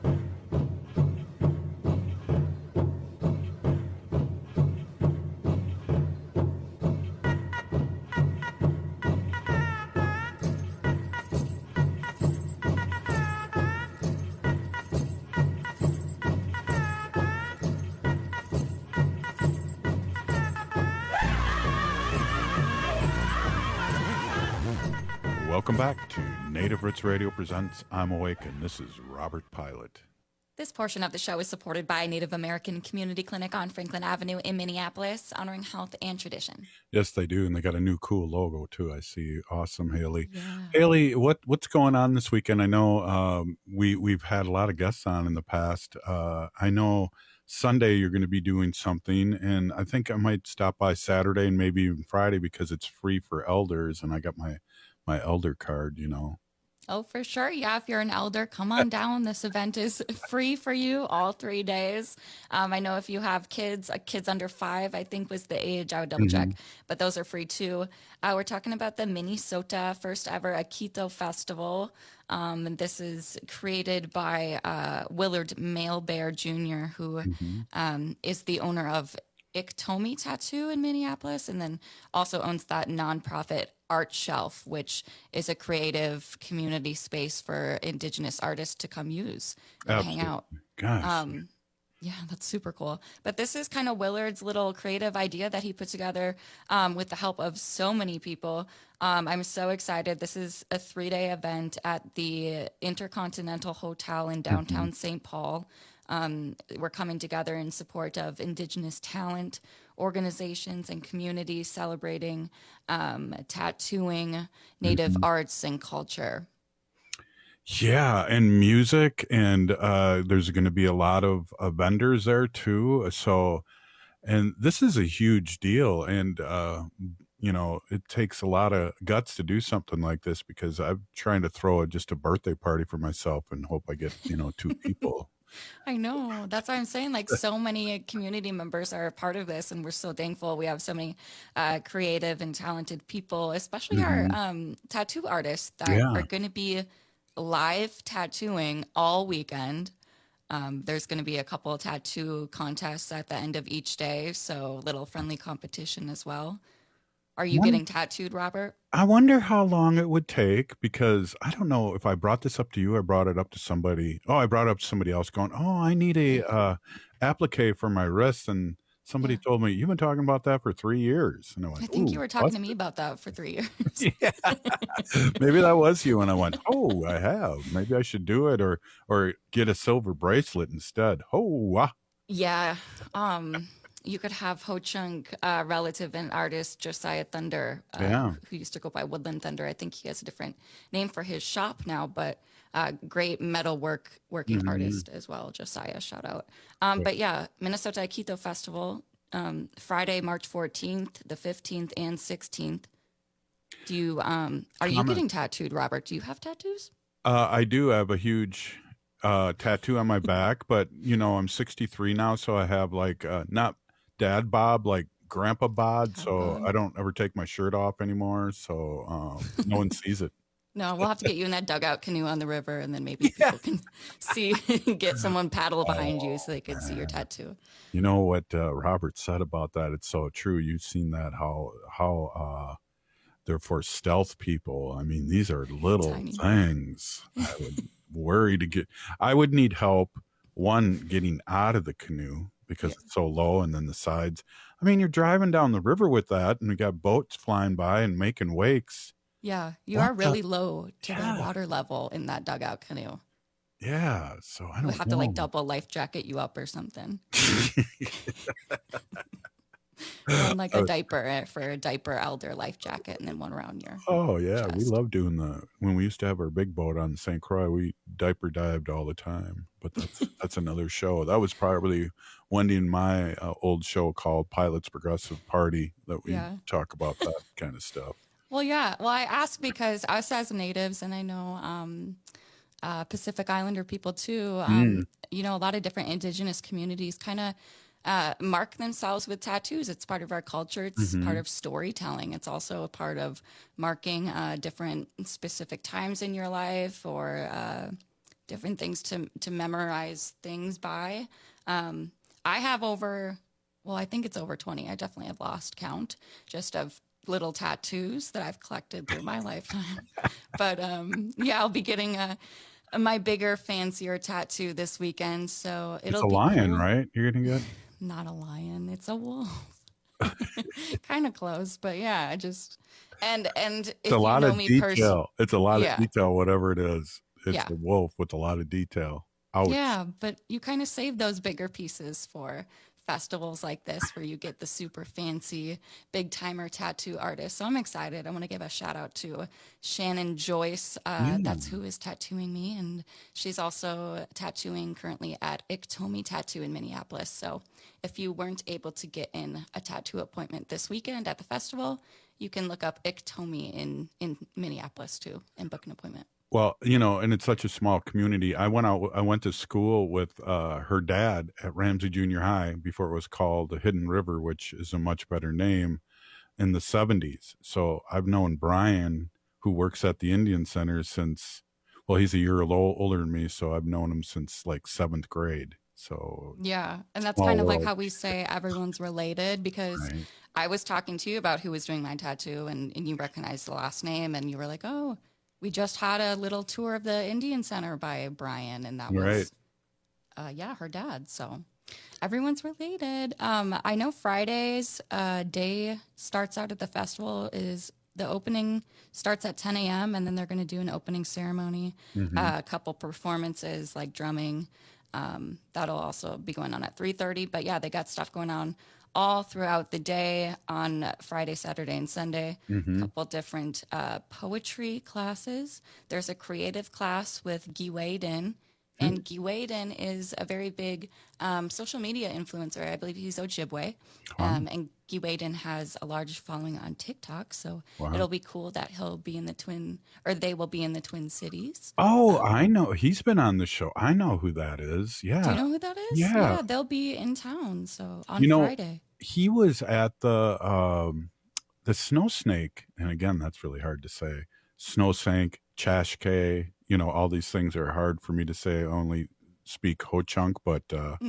Welcome back to Native Roots Radio presents I'm Awake, and this is Robert Pilot. This portion of the show is supported by Native American Community Clinic on Franklin Avenue in Minneapolis, honoring health and tradition. Yes, they do, and they got a new cool logo too. I see. Awesome, Haley. Yeah. Haley, what's going on this weekend? I know we've had a lot of guests on in the past. I know Sunday you're going to be doing something, and I think I might stop by Saturday and maybe even Friday because it's free for elders, and I got my elder card, you know. Oh, for sure. Yeah, if you're an elder, come on down. This event is free for you all 3 days. I know if you have kids under 5, I think was the age. I would double check, but those are free too. We're talking about the Minnesota first ever Akito Festival. And this is created by Willard Mailbear Jr., who is the owner of Iktomi Tattoo in Minneapolis, and then also owns that nonprofit Art Shelf, which is a creative community space for Indigenous artists to come use and hang out. Gosh. Yeah, that's super cool. But this is kind of Willard's little creative idea that he put together with the help of so many people. I'm so excited. This is a 3-day event at the Intercontinental Hotel in downtown St. Paul. We're coming together in support of Indigenous talent organizations and communities celebrating tattooing, Native arts, and culture. Yeah, and music, and there's going to be a lot of vendors there too. So, and this is a huge deal, and you know, it takes a lot of guts to do something like this because I'm trying to throw just a birthday party for myself and hope I get 2 people. I know. That's why I'm saying, like, so many community members are a part of this, and we're so thankful. We have so many creative and talented people, especially our tattoo artists that are going to be live tattooing all weekend. There's going to be a couple of tattoo contests at the end of each day, so little friendly competition as well. Are you getting tattooed, Robert? I wonder how long it would take, because I don't know if I brought this up to you. I brought it up to somebody. Oh, I brought it up to somebody else going, oh, I need a applique for my wrist. And somebody told me, you've been talking about that for 3 years. And I went, I think you were talking to me about that for 3 years. Yeah. Maybe that was you. And I went, oh, I have. Maybe I should do it or get a silver bracelet instead. Oh, yeah. You could have Ho Chunk, relative and artist Josiah Thunder, who used to go by Woodland Thunder. I think he has a different name for his shop now, but great metal working artist as well. Josiah, shout out. But yeah, Minnesota Akito Festival, Friday, March 14th, the 15th, and 16th. Do you are you getting tattooed, Robert? Do you have tattoos? I do have a huge tattoo on my back, but I'm 63 now, so I have like not dad bob, like grandpa bod, so I don't ever take my shirt off anymore, so no one sees it. No, we'll have to get you in that dugout canoe on the river, and then maybe people can see, get someone paddle behind you so they can see your tattoo. You know what Robert said about that? It's so true. You've seen that, how they're for stealth people. I mean, these are little things. I would worry I would need help, one, getting out of the canoe, because it's so low, and then the sides. I mean, you're driving down the river with that, and we got boats flying by and making wakes. Yeah, you are really low to the water level in that dugout canoe. Yeah, so I don't know. We'll have to like double life jacket you up or something. One like a diaper for a diaper elder life jacket, and then one around your chest. We love doing when we used to have our big boat on the St. Croix, we diaper dived all the time, but that's another show. That was probably Wendy and my old show called Pilot's Progressive Party, that we talk about that kind of stuff. Well, yeah. Well, I ask because us as natives, and I know Pacific Islander people too, you know, a lot of different indigenous communities kind of mark themselves with tattoos. It's part of our culture. It's part of storytelling. It's also a part of marking different specific times in your life or different things to memorize things by. I have I think it's over 20. I definitely have lost count just of little tattoos that I've collected through my lifetime. But yeah, I'll be getting my bigger, fancier tattoo this weekend. So It's a lion, cool. right? You're going to get? Not a lion. It's a wolf. Kind of close, but yeah, and if It's a lot of detail. It's a lot of detail, whatever it is. It's a wolf with a lot of detail. Ouch. Yeah, but you kind of save those bigger pieces for festivals like this where you get the super fancy big timer tattoo artist. So I'm excited. I want to give a shout out to Shannon Joyce. That's who is tattooing me. And she's also tattooing currently at Iktomi Tattoo in Minneapolis. So if you weren't able to get in a tattoo appointment this weekend at the festival, you can look up Iktomi in Minneapolis too and book an appointment. Well, you know, and it's such a small community. I went to school with her dad at Ramsey Junior High before it was called the Hidden River, which is a much better name, in the 70s. So I've known Brian, who works at the Indian Center since, well, he's a year older than me. So I've known him since like 7th grade. So yeah. And that's kind of like how we say everyone's related, because I was talking to you about who was doing my tattoo and you recognized the last name and you were like, oh, we just had a little tour of the Indian Center by Brian, and that was, her dad. So everyone's related. I know Friday's day starts out at the festival is the opening starts at 10 a.m. and then they're going to do an opening ceremony, a couple performances like drumming. That'll also be going on at 3:30. But yeah, they got stuff going on all throughout the day on Friday, Saturday, and Sunday. A couple different poetry classes. There's a creative class with Guy Waden. And Guy Waden is a very big social media influencer. I believe he's Ojibwe. And Guy Waden has a large following on TikTok. So it'll be cool that he'll be in they will be in the Twin Cities. Oh, I know. He's been on the show. I know who that is. Yeah. Do you know who that is? Yeah. They'll be in town. So on Friday. He was at the Snow Snake, and again, that's really hard to say. Snow Snake, Chashke, you know, all these things are hard for me to say. I only speak Ho-Chunk, but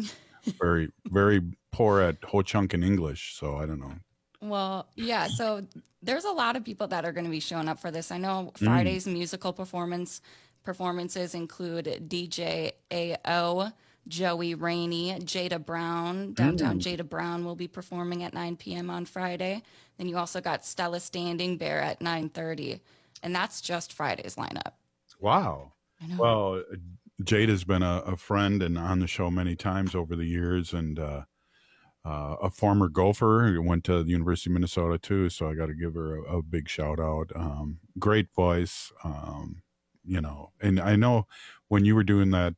very, very poor at Ho-Chunk in English, so I don't know. Well, yeah, so there's a lot of people that are going to be showing up for this. I know Friday's musical performances include DJ AO, Joey Rainey, Jada Brown. Downtown Jada Brown will be performing at 9 p.m. on Friday. Then you also got Stella Standing Bear at 9:30. And that's just Friday's lineup. Wow. I know. Well, Jada's been a friend and on the show many times over the years, and a former Gopher who went to the University of Minnesota too. So I got to give her a big shout out. Great voice, you know, and I know when you were doing that,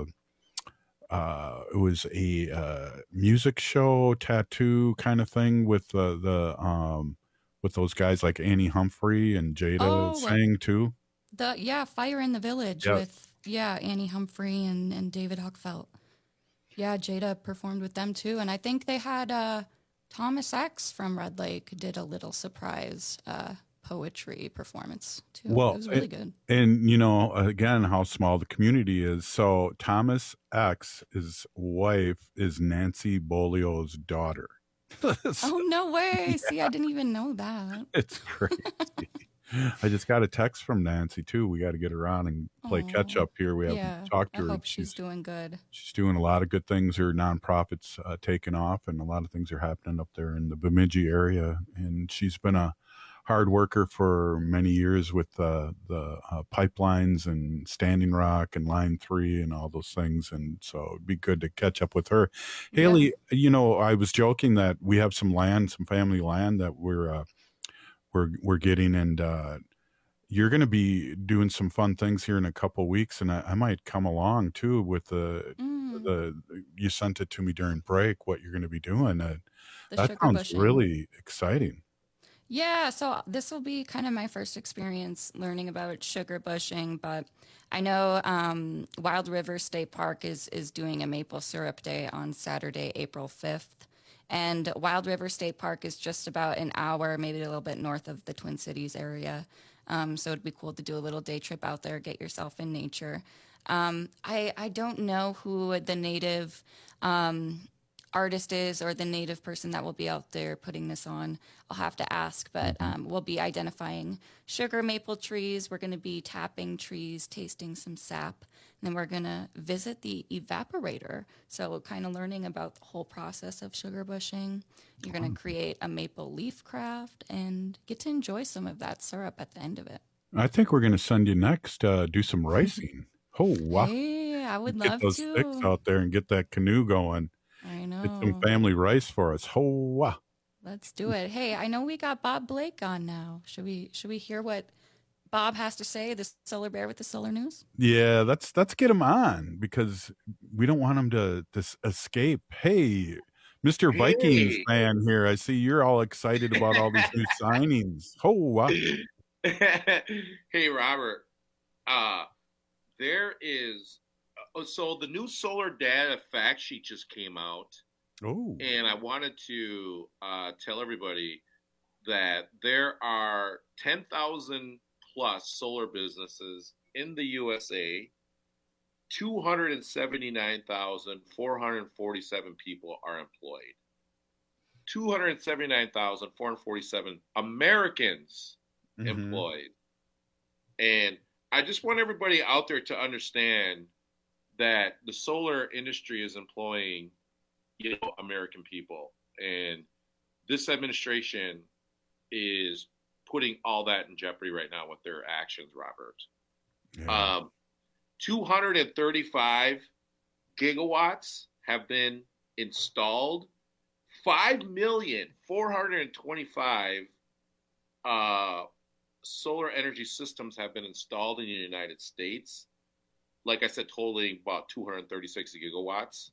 it was a music show tattoo kind of thing with with those guys like Annie Humphrey and Jada sang too. Fire in the Village with Annie Humphrey and David Huckfelt. Yeah, Jada performed with them too, and I think they had Thomas X from Red Lake did a little surprise poetry performance too. Well, it was really good. And you know, again, how small the community is. So Thomas X, his wife is Nancy Bolio's daughter. Oh, no way. See, I didn't even know that. It's crazy. I just got a text from Nancy too. We got to get her on and play catch up here. We haven't talked to her. I hope she's doing good. She's doing a lot of good things. Her nonprofit's taking off, and a lot of things are happening up there in the Bemidji area. And she's been a hard worker for many years with the pipelines and Standing Rock and Line 3 and all those things. And so it'd be good to catch up with her. Haley, you know, I was joking that we have some family land that we're getting, and you're going to be doing some fun things here in a couple of weeks, and I might come along too with you sent it to me during break, what you're going to be doing. That sounds really exciting. Yeah, so this will be kind of my first experience learning about sugar bushing, but I know Wild River State Park is doing a maple syrup day on Saturday, April 5th. And Wild River State Park is just about an hour, maybe a little bit north of the Twin Cities area. So it'd be cool to do a little day trip out there, get yourself in nature. I don't know who the native artist is or the native person that will be out there putting this on. I'll have to ask, but we'll be identifying sugar maple trees. We're going to be tapping trees, tasting some sap, and then we're going to visit the evaporator. So kind of learning about the whole process of sugar bushing. You're going to create a maple leaf craft and get to enjoy some of that syrup at the end of it. I think we're going to send you next do some ricing. Oh, wow. Hey, I would love to. Get those sticks out there and get that canoe going. I know. Get some family rice for us. Oh, wow. Let's do it. Hey, I know we got Bob Blake on now. Should we hear what Bob has to say, the Solar Bear with the Solar News? Yeah, let's get him on because we don't want him to escape. Hey, Mr. Vikings fan here. I see you're all excited about all these new signings. Oh, wow. Hey, Robert. There is so the new solar data fact sheet just came out. Oh. And I wanted to tell everybody that there are 10,000 plus solar businesses in the USA. 279,447 people are employed. 279,447 Americans employed. And I just want everybody out there to understand that the solar industry is employing, American people. And this administration is putting all that in jeopardy right now with their actions, Robert. Yeah. 235 gigawatts have been installed. 5,425,000 solar energy systems have been installed in the United States. Like I said, totaling about 236 gigawatts.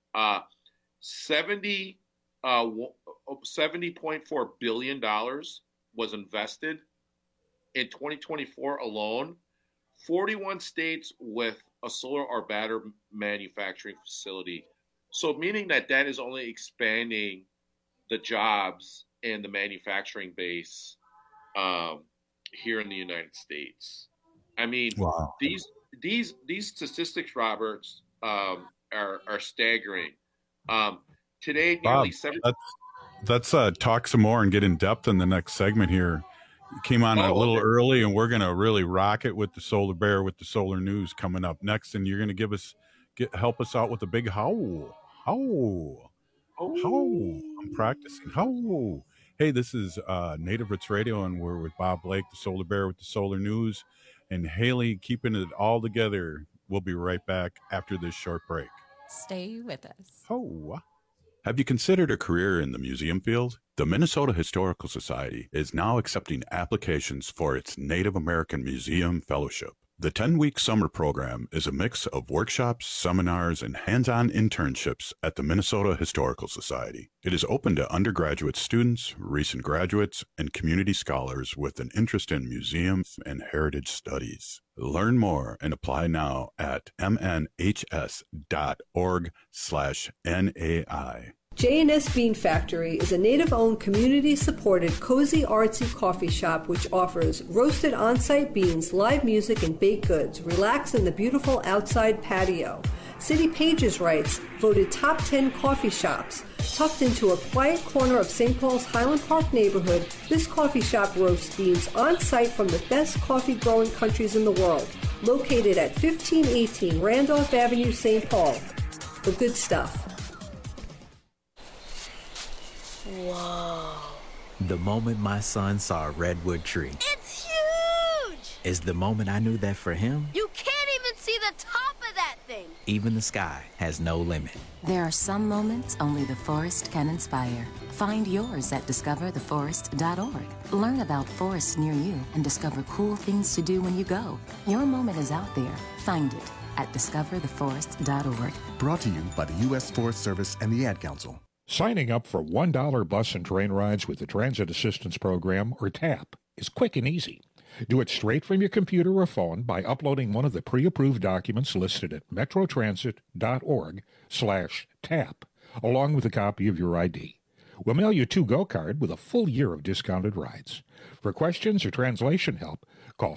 $70.4 billion was invested in 2024 alone. 41 states with a solar or battery manufacturing facility. So meaning that is only expanding the jobs and the manufacturing base here in the United States. I mean, wow. These statistics, Roberts, are staggering. Today, nearly Bob, let's talk some more and get in depth in the next segment here. You came on a little early, and we're going to really rock it with the Solar Bear with the Solar News coming up next, and you're going to help us out with a big howl. Howl. Howl. I'm practicing. Howl. Hey, this is Native Roots Radio, and we're with Bob Blake, the Solar Bear with the Solar News, and Haley keeping it all together. We'll be right back after this short break. Stay with us. Oh. Have you considered a career in the museum field? The Minnesota Historical Society is now accepting applications for its Native American Museum Fellowship. The 10-week summer program is a mix of workshops, seminars, and hands-on internships at the Minnesota Historical Society. It is open to undergraduate students, recent graduates, and community scholars with an interest in museums and heritage studies. Learn more and apply now at mnhs.org/NAI. J&S Bean Factory is a Native-owned, community-supported, cozy, artsy coffee shop which offers roasted on-site beans, live music, and baked goods. Relax in the beautiful outside patio. City Pages writes, voted top 10 coffee shops. Tucked into a quiet corner of St. Paul's Highland Park neighborhood, this coffee shop roasts beans on-site from the best coffee-growing countries in the world. Located at 1518 Randolph Avenue, St. Paul. The good stuff. Whoa. The moment my son saw a redwood tree. It's huge! Is the moment I knew that for him, you can't even see the top of that thing. Even the sky has no limit. There are some moments only the forest can inspire. Find yours at discovertheforest.org. Learn about forests near you and discover cool things to do when you go. Your moment is out there. Find it at discovertheforest.org. Brought to you by the U.S. Forest Service and the Ad Council. Signing up for $1 bus and train rides with the Transit Assistance Program, or TAP, is quick and easy. Do it straight from your computer or phone by uploading one of the pre-approved documents listed at metrotransit.org/TAP, along with a copy of your ID. We'll mail you a to-go card with a full year of discounted rides. For questions or translation help, call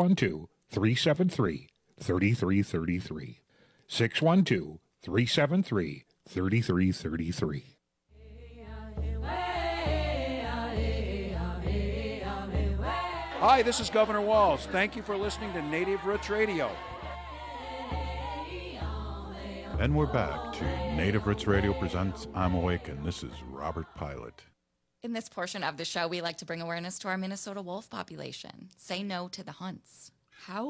612-373-3333. 612-373-3333. Hi, this is Governor Walz. Thank you for listening to Native Roots Radio. And we're back to Native Roots Radio presents I'm Awake, and this is Robert Pilot. In this portion of the show, we like to bring awareness to our Minnesota wolf population. Say no to the hunts. How?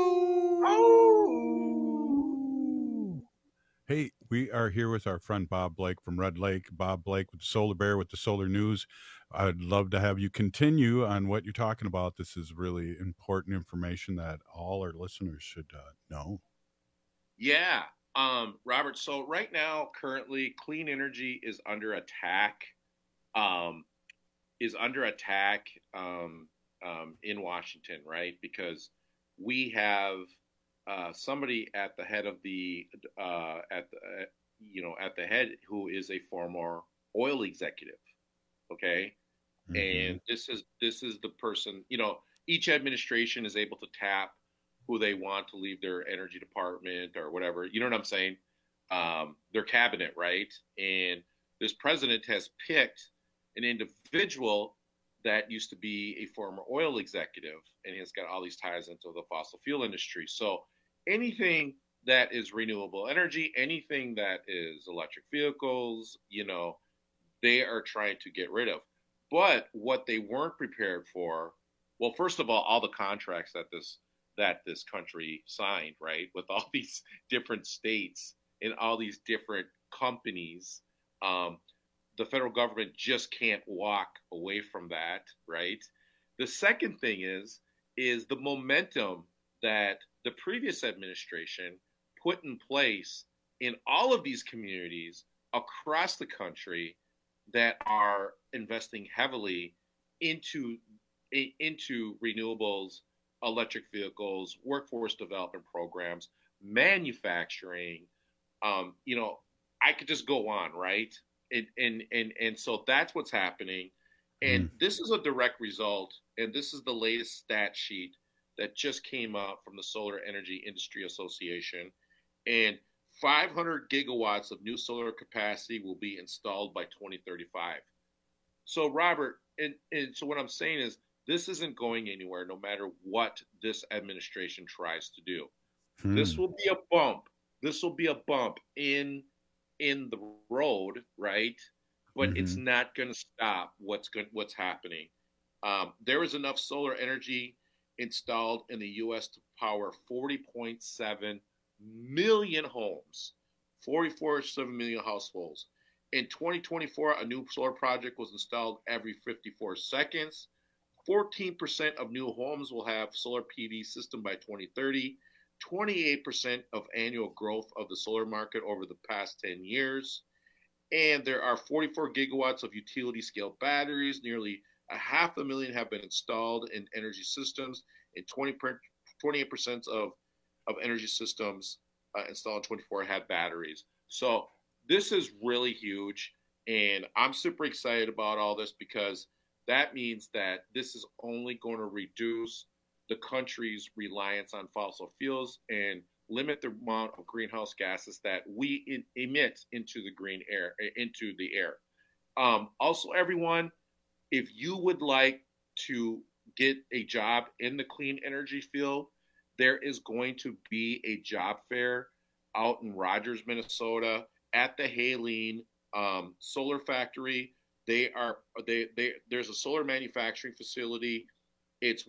Hey, we are here with our friend Bob Blake from Red Lake. Bob Blake with the Solar Bear with the Solar News. I'd love to have you continue on what you're talking about. This is really important information that all our listeners should know. Yeah, Robert. So right now, currently, clean energy is under attack. In Washington, right? Because we have somebody at the head of the at the head who is a former oil executive. Okay. And this is the person, each administration is able to tap who they want to leave their energy department or whatever, you know what I'm saying? Their cabinet, right? And this president has picked an individual that used to be a former oil executive, and he's got all these ties into the fossil fuel industry. So anything that is renewable energy, anything that is electric vehicles, they are trying to get rid of. But what they weren't prepared for, well, first of all the contracts that this country signed, right, with all these different states and all these different companies, the federal government just can't walk away from that, right? The second thing is the momentum that the previous administration put in place in all of these communities across the country that are investing heavily into renewables, electric vehicles, workforce development programs, manufacturing. I could just go on, right? And so that's what's happening. And this is a direct result, and this is the latest stat sheet that just came out from the Solar Energy Industry Association. And 500 gigawatts of new solar capacity will be installed by 2035. So, Robert, and so what I'm saying is this isn't going anywhere no matter what this administration tries to do. This will be a bump. This will be a bump in the road, right? But it's not going to stop what's happening. There is enough solar energy installed in the U.S. to power 40.7 million homes, 44.7 million households. In 2024, a new solar project was installed every 54 seconds. 14% of new homes will have solar PV system by 2030. 28% of annual growth of the solar market over the past 10 years. And there are 44 gigawatts of utility scale batteries. Nearly 500,000 have been installed in energy systems, and 28% of energy systems installed in 24 have batteries. So this is really huge, and I'm super excited about all this because that means that this is only going to reduce the country's reliance on fossil fuels and limit the amount of greenhouse gases that we emit into the air. Also, everyone, if you would like to get a job in the clean energy field, there is going to be a job fair out in Rogers, Minnesota, at the Haleen Solar Factory. There's a solar manufacturing facility. It's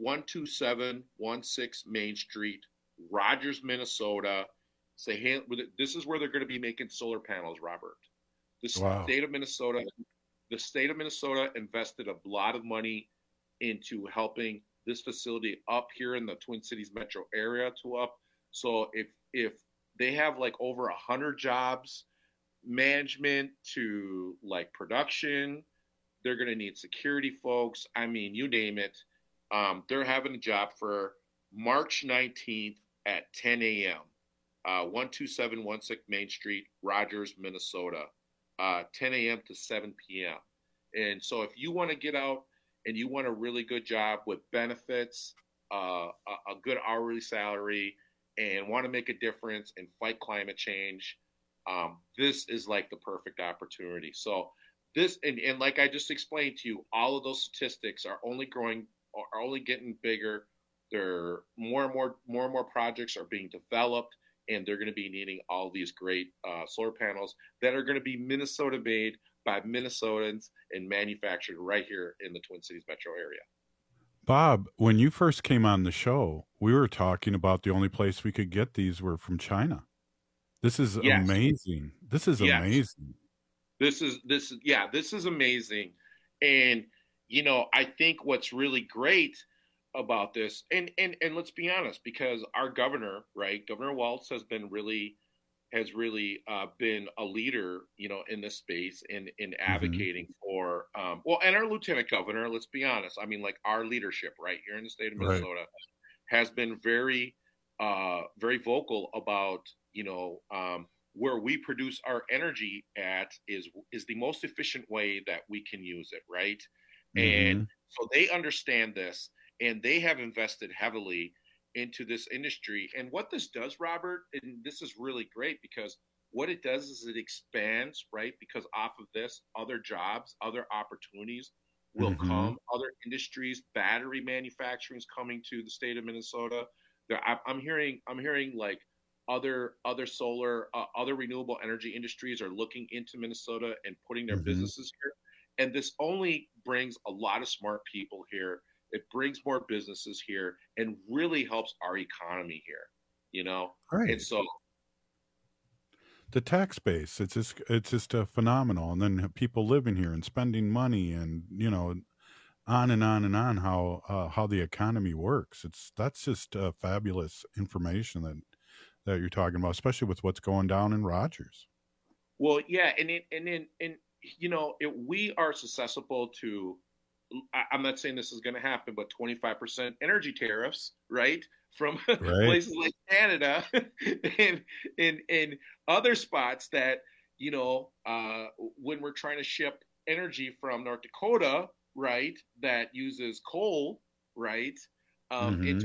12716 Main Street, Rogers, Minnesota. This is where they're going to be making solar panels, Robert. The state of Minnesota invested a lot of money into helping this facility up here in the Twin Cities metro area to up. So if they have like over 100 jobs, management to like production. They're going to need security folks. I mean, you name it. They're having a job for March 19th at 10 a.m. 12716 Main Street, Rogers, Minnesota, 10 a.m. to 7 p.m. And so if you want to get out and you want a really good job with benefits, a good hourly salary, and want to make a difference and fight climate change, this is like the perfect opportunity. So this, and like I just explained to you, all of those statistics are only growing, are only getting bigger. There more and more projects are being developed, and they're going to be needing all these great solar panels that are going to be Minnesota made by Minnesotans and manufactured right here in the Twin Cities metro area. Bob, when you first came on the show, we were talking about the only place we could get these were from China. This is amazing. This is amazing. This is amazing. And, you know, I think what's really great about this, and let's be honest, because our governor, right, Governor Walz has really been a leader, you know, in this space in advocating for, and our lieutenant governor, let's be honest. I mean, like our leadership right here in the state of Minnesota has been very vocal about, you know, where we produce our energy at is the most efficient way that we can use it. Right. And so they understand this, and they have invested heavily into this industry. And what this does, Robert, and this is really great, because what it does is it expands, right? Because off of this, other jobs, other opportunities will come, other industries, battery manufacturing is coming to the state of Minnesota. I'm hearing like other solar, other renewable energy industries are looking into Minnesota and putting their businesses here. And this only brings a lot of smart people here. It brings more businesses here and really helps our economy here, you know? Right. And so the tax base, it's just phenomenal. And then people living here and spending money, and, you know, on and on and on, how the economy works. That's just fabulous information that you're talking about, especially with what's going down in Rogers. Well, yeah. And you know, we are susceptible to, I'm not saying this is going to happen, but 25% energy tariffs, right? From places like Canada and other spots that, you know, when we're trying to ship energy from North Dakota, right, that uses coal, right, into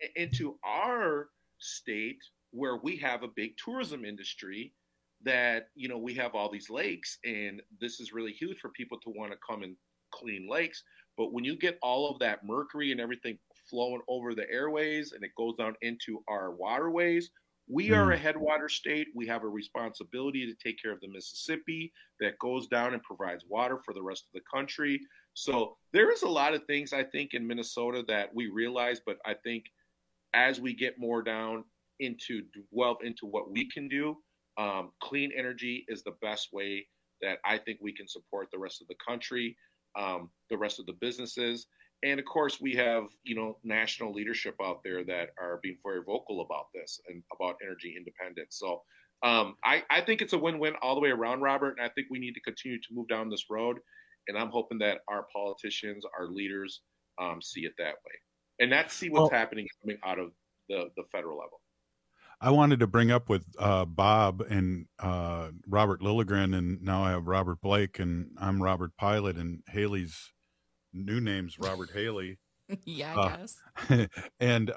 our state, where we have a big tourism industry, that, you know, we have all these lakes, and this is really huge for people to want to come and clean lakes. But when you get all of that mercury and everything flowing over the airways, and it goes down into our waterways, we are a headwater state. We have a responsibility to take care of the Mississippi that goes down and provides water for the rest of the country. So there is a lot of things, I think, in Minnesota that we realize, but I think as we get more down delve into what we can do, clean energy is the best way that I think we can support the rest of the country, the rest of the businesses. And of course, we have, you know, national leadership out there that are being very vocal about this and about energy independence. So I think it's a win-win all the way around, Robert. And I think we need to continue to move down this road. And I'm hoping that our politicians, our leaders, see it that way. And that's what's happening coming out of the federal level. I wanted to bring up with Bob and Robert Lilligren, and now I have Robert Blake, and I'm Robert Pilot, and Haley's new name's Robert Haley. Yeah, I guess. And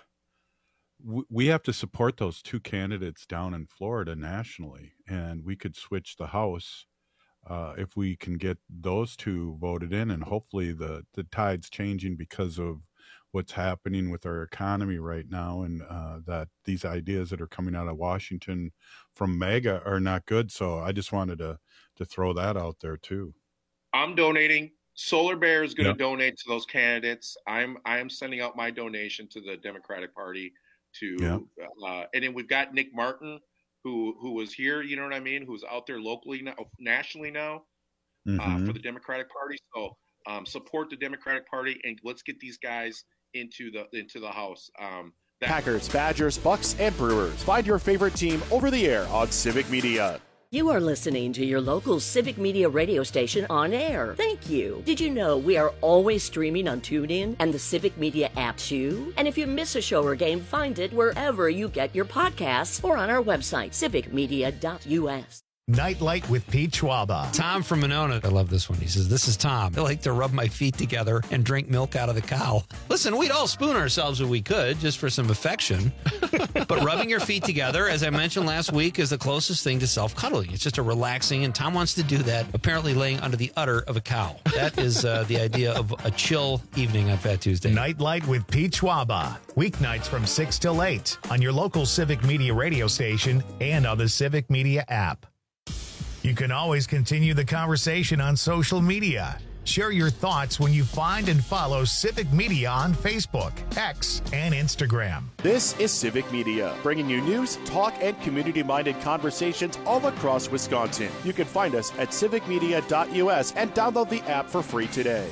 we have to support those two candidates down in Florida nationally, and we could switch the House if we can get those two voted in, and hopefully the tide's changing because of what's happening with our economy right now, and that these ideas that are coming out of Washington from MAGA are not good. So I just wanted to throw that out there too. I'm donating. Solar Bear is going to donate to those candidates. I am sending out my donation to the Democratic Party and then we've got Nick Martin, who was here, you know what I mean, who's out there locally now, nationally now, for the Democratic Party. So support the Democratic Party, and let's get these guys into the House. Packers, Badgers, Bucks, and Brewers. Find your favorite team over the air on Civic Media. You are listening to your local Civic Media radio station on air. Thank you. Did you know we are always streaming on TuneIn and the Civic Media app too? And if you miss a show or game, find it wherever you get your podcasts or on our website, civicmedia.us. Nightlight with Pete Schwaba. Tom from Monona. I love this one. He says, "This is Tom. I like to rub my feet together and drink milk out of the cow." Listen, we'd all spoon ourselves if we could, just for some affection. But rubbing your feet together, as I mentioned last week, is the closest thing to self-cuddling. It's just a relaxing, and Tom wants to do that, apparently laying under the udder of a cow. That is the idea of a chill evening on Fat Tuesday. Nightlight with Pete Schwaba. Weeknights from 6 till 8 on your local Civic Media radio station and on the Civic Media app. You can always continue the conversation on social media. Share your thoughts when you find and follow Civic Media on Facebook, X, and Instagram. This is Civic Media, bringing you news, talk, and community-minded conversations all across Wisconsin. You can find us at civicmedia.us and download the app for free today.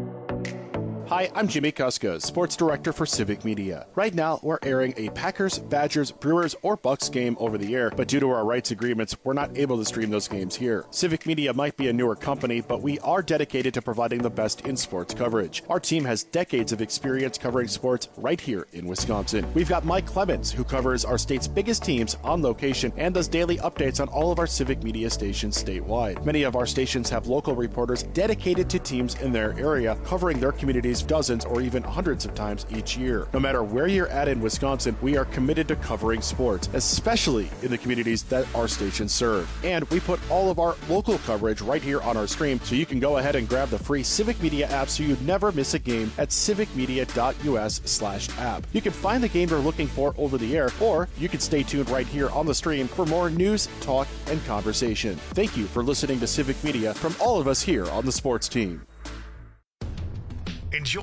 Hi, I'm Jimmy Kuska, Sports Director for Civic Media. Right now, we're airing a Packers, Badgers, Brewers, or Bucks game over the air, but due to our rights agreements, we're not able to stream those games here. Civic Media might be a newer company, but we are dedicated to providing the best in sports coverage. Our team has decades of experience covering sports right here in Wisconsin. We've got Mike Clemens, who covers our state's biggest teams on location and does daily updates on all of our Civic Media stations statewide. Many of our stations have local reporters dedicated to teams in their area, covering their communities dozens or even hundreds of times each year. No matter where you're at in Wisconsin, we are committed to covering sports, especially in the communities that our stations serve. And we put all of our local coverage right here on our stream, so you can go ahead and grab the free Civic Media app so you never miss a game at civicmedia.us/app. You can find the game you're looking for over the air, or you can stay tuned right here on the stream for more news, talk, and conversation. Thank you for listening to Civic Media from all of us here on the sports team. Enjoy